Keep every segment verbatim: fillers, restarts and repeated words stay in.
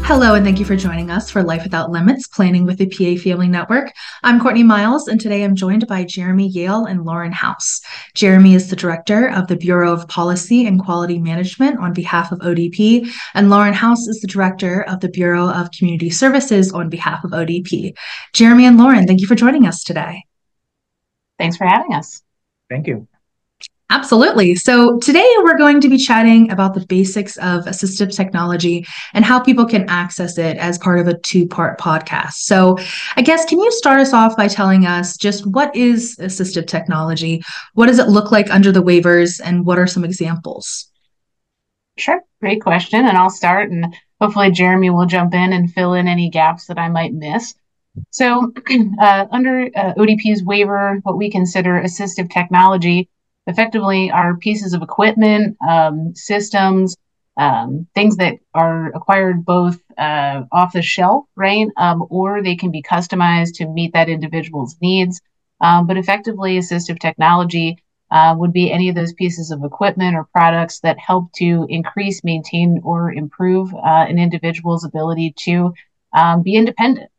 Hello, and thank you for joining us for Life Without Limits, Planning with the P A Family Network. I'm Courtney Miles, and today I'm joined by Jeremy Yale and Lauren House. Jeremy is the Director of the Bureau of Policy and Quality Management on behalf of O D P, and Lauren House is the Director of the Bureau of Community Services on behalf of O D P. Jeremy and Lauren, thank you for joining us today. Thanks for having us. Thank you. Absolutely. So today we're going to be chatting about the basics of assistive technology and how people can access it as part of a two-part podcast. So I guess, can you start us off by telling us just what is assistive technology? What does it look like under the waivers, and what are some examples? Sure. Great question. And I'll start, and hopefully Jeremy will jump in and fill in any gaps that I might miss. So uh, under uh, O D P's waiver, what we consider assistive technology effectively are pieces of equipment, um, systems, um, things that are acquired both uh, off the shelf, right? Um, or they can be customized to meet that individual's needs. Um, but effectively, assistive technology uh, would be any of those pieces of equipment or products that help to increase, maintain, or improve uh, an individual's ability to um, be independent.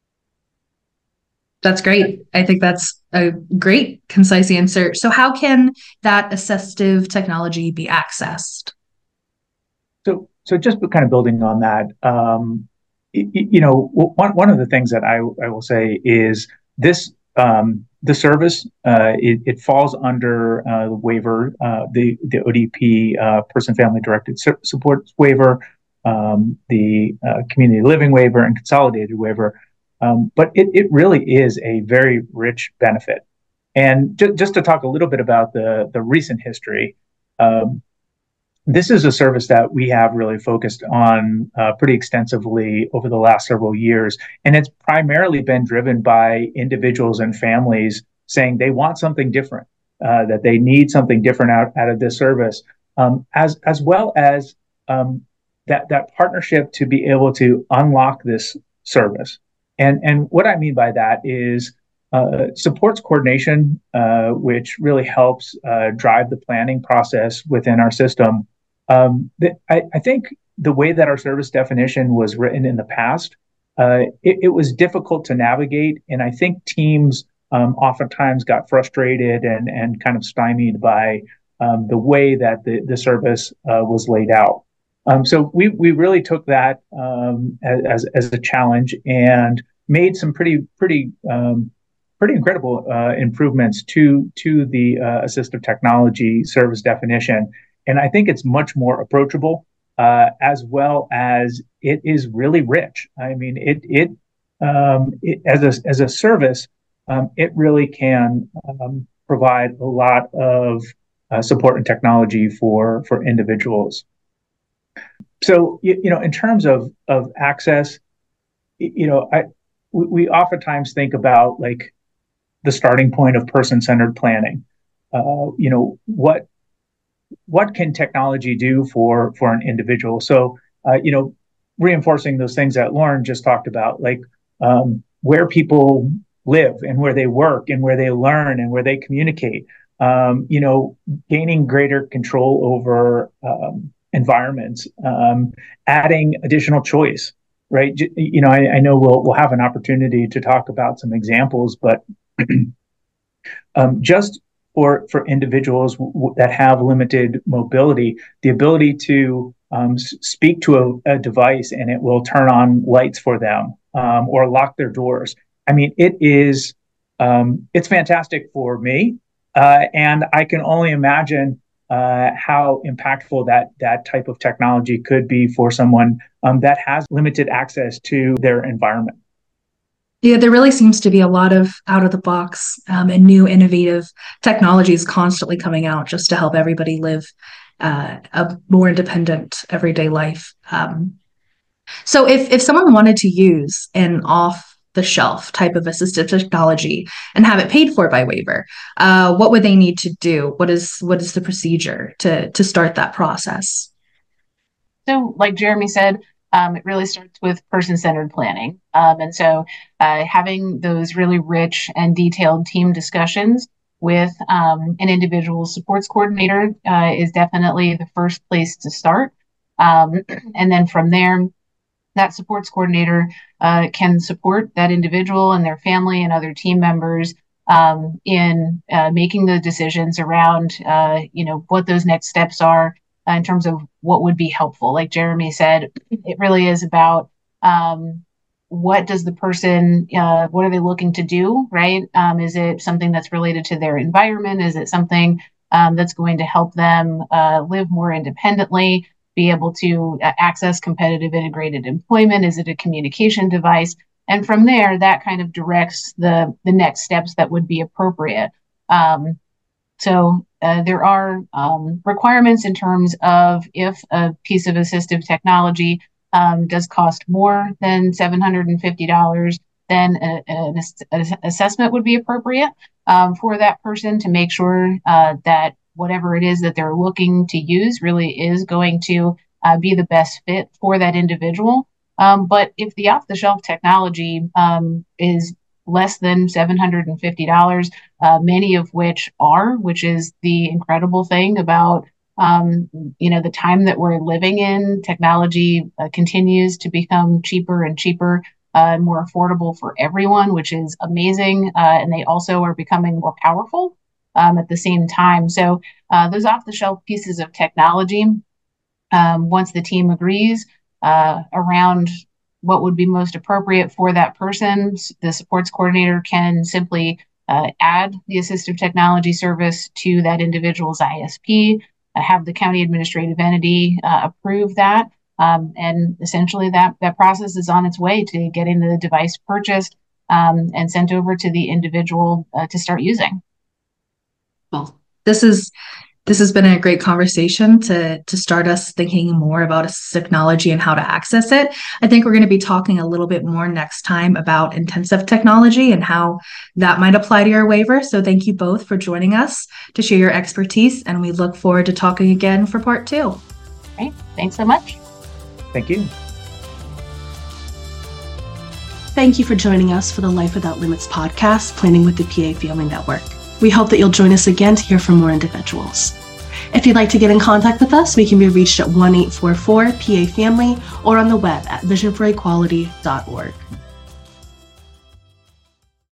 That's great. I think that's a great, concise answer. So how can that assistive technology be accessed? So, so just kind of building on that, um, you, you know, one one of the things that I I will say is this um, the service uh, it, it falls under uh, the waiver, uh, the the O D P uh, person family directed support waiver, um, the uh, community living waiver, and consolidated waiver. Um, but it, it really is a very rich benefit. And ju- just to talk a little bit about the, the recent history, um, this is a service that we have really focused on uh, pretty extensively over the last several years. And it's primarily been driven by individuals and families saying they want something different, uh, that they need something different out, out of this service, um, as, as well as um, that, that partnership to be able to unlock this service. And and what I mean by that is uh, supports coordination, uh, which really helps uh, drive the planning process within our system. Um, the, I, I think the way that our service definition was written in the past, uh, it, it was difficult to navigate, and I think teams um, oftentimes got frustrated and and kind of stymied by um, the way that the the service uh, was laid out. Um, so we we really took that um, as as a challenge and made some pretty pretty um, pretty incredible uh, improvements to to the uh, assistive technology service definition. And I think it's much more approachable, uh, as well as it is really rich. I mean, it it, um, it as a as a service, um, it really can um, provide a lot of uh, support and technology for for individuals. So, you, you know, in terms of, of access, you know, I, we, we oftentimes think about like the starting point of person-centered planning. Uh, you know, what what can technology do for for an individual? So, uh, you know, reinforcing those things that Lauren just talked about, like um, where people live and where they work and where they learn and where they communicate. Um, you know, gaining greater control over um, environments, um, adding additional choice, right? You know, I, I know we'll we'll have an opportunity to talk about some examples, but um, just for for individuals w- that have limited mobility, the ability to um, s- speak to a, a device and it will turn on lights for them um, or lock their doors. I mean, it is um, it's fantastic for me, uh, and I can only imagine uh, how impactful that that type of technology could be for someone um, that has limited access to their environment. Yeah, there really seems to be a lot of out of the box um, and new innovative technologies constantly coming out just to help everybody live uh, a more independent everyday life. Um, so if if someone wanted to use an off the shelf type of assistive technology and have it paid for by waiver, uh, what would they need to do? What is what is the procedure to to start that process? So, like Jeremy said, um, it really starts with person-centered planning. Um, and so uh, having those really rich and detailed team discussions with um, an individual supports coordinator uh, is definitely the first place to start. Um, and then from there, that supports coordinator uh, can support that individual and their family and other team members um, in uh, making the decisions around, uh, you know, what those next steps are uh, in terms of what would be helpful. Like Jeremy said, it really is about um, what does the person, uh, what are they looking to do, right? Um, is it something that's related to their environment? Is it something um, that's going to help them uh, live more independently, be able to uh, access competitive integrated employment? Is it a communication device? And from there, that kind of directs the, the next steps that would be appropriate. Um, so uh, there are um, requirements in terms of if a piece of assistive technology Um, does cost more than seven hundred fifty dollars, then a, a, an assessment would be appropriate um, for that person to make sure uh, that whatever it is that they're looking to use really is going to uh, be the best fit for that individual. Um, but if the off-the-shelf technology um, is less than seven hundred fifty dollars, uh, many of which are, which is the incredible thing about Um, you know, the time that we're living in, technology uh, continues to become cheaper and cheaper uh, and more affordable for everyone, which is amazing. Uh, and they also are becoming more powerful um, at the same time. So uh, those off-the-shelf pieces of technology, um, once the team agrees uh, around what would be most appropriate for that person, the supports coordinator can simply uh, add the assistive technology service to that individual's I S P, have the county administrative entity uh, approve that. Um, and essentially that, that process is on its way to getting the device purchased um, and sent over to the individual uh, to start using. Well, this is this has been a great conversation to to start us thinking more about assistive technology and how to access it. I think we're going to be talking a little bit more next time about intensive technology and how that might apply to your waiver. So thank you both for joining us to share your expertise, and we look forward to talking again for part two. Great. Thanks so much. Thank you. Thank you for joining us for the Life Without Limits podcast, Planning with the P A Family Network. We hope that you'll join us again to hear from more individuals. If you'd like to get in contact with us, we can be reached at one eight four four P A Family or on the web at vision for equality dot org.